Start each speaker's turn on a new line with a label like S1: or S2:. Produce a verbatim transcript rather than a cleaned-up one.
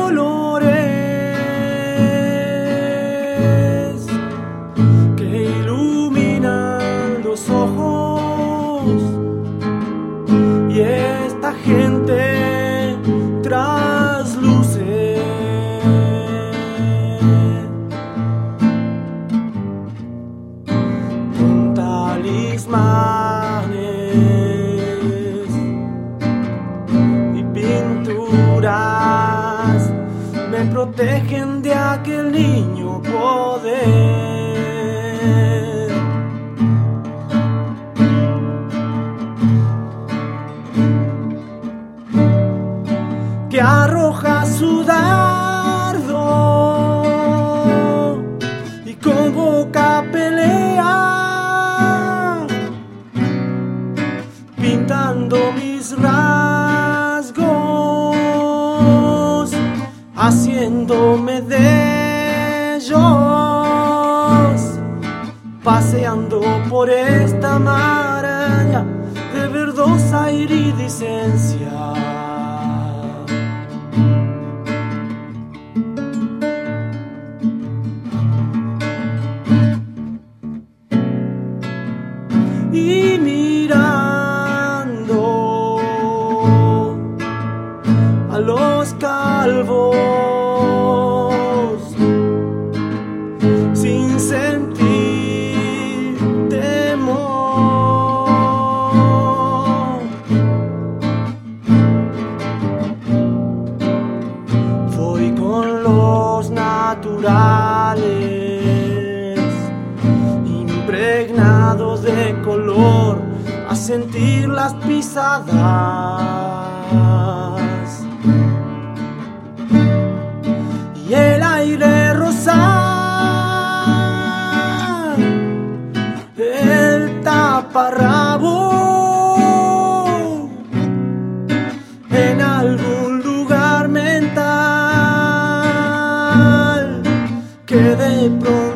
S1: colores que iluminan los ojos, y esta gente trasluce con talismanes y pinturas, me protegen de aquel niño poder que arroja su dardo y convoca pelea, pintando mis rasgos, haciéndome de ellos, paseando por esta maraña de verdosa iridiscencia. Y mirando a los calvos sin sentir temor, voy con los naturales impregnados de color a sentir las pisadas y el aire rosa, el taparrabo en algún lugar mental que de pronto